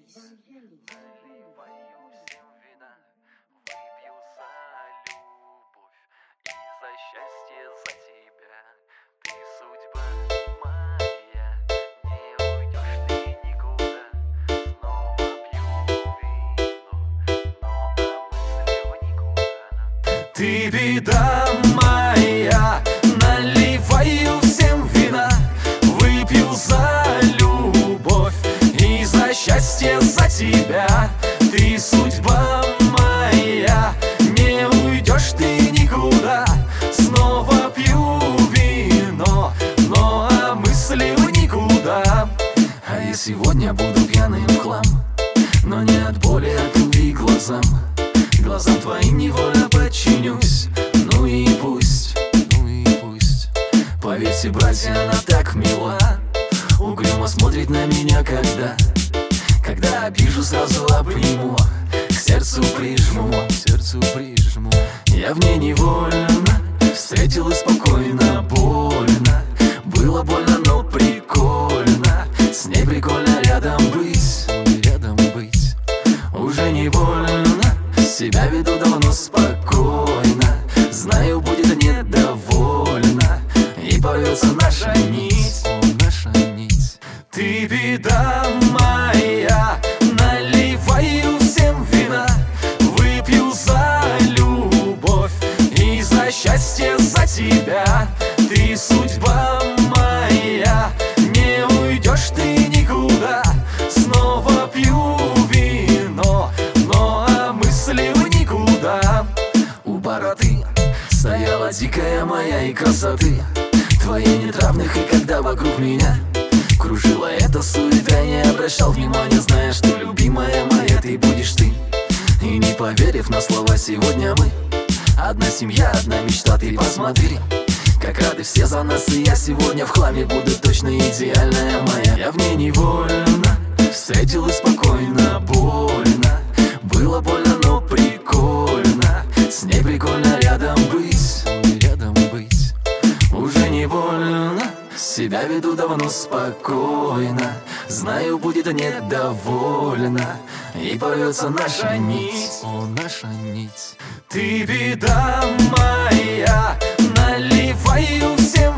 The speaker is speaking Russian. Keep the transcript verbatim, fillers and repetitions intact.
всем вина, выпью за любовь и за счастье, за тебя. Ты судьба моя, не уйдешь ты никуда. Снова пью вино, но а мыслью никуда. Ты беда моя, наливаю всем вина, выпью за любовь и за счастье, за тебя. Ты судьба моя, не уйдешь ты никуда. Снова пью вино, но а мысли никуда. А я сегодня буду пьяным в хлам, но не от боли, от любви к глазам. Глазам твоим невольно подчинюсь. Ну и пусть, ну и пусть. Поверьте, братья, она так мила, угрюмо смотрит на меня, когда Когда обижу, сразу обниму, к сердцу прижму, к сердцу прижму. Я в ней невольно встретил и спокойно, больно. Было больно, но прикольно. С ней прикольно рядом быть, рядом быть. Уже не больно, себя веду давно спокойно. Знаю, будет недовольна, и порвется наша нить, о, наша нить. Ты беда моя, наливаю всем вина, выпью за любовь и за счастье, за тебя. Ты судьба моя, не уйдешь ты никуда. Снова пью вино, но а мысли в никуда. У бороды стояла дикая моя и красоты твоей нетравных, и когда вокруг меня кружила эта суета, я не обращал внимания, зная, что любимая моя ты будешь ты. И не поверив на слова, сегодня мы одна семья, одна мечта. Ты посмотри, как рады все за нас, и я сегодня в хламе буду точно идеальная моя. Я в ней невольно встретил и спокойно, больно. Было больно, но прикольно. С ней прикольно рядом быть, рядом быть. Уже не больно, себя веду давно спокойно. Знаю, будет недовольна, и порвется наша нить, о, наша нить. Ты беда моя, наливаю всем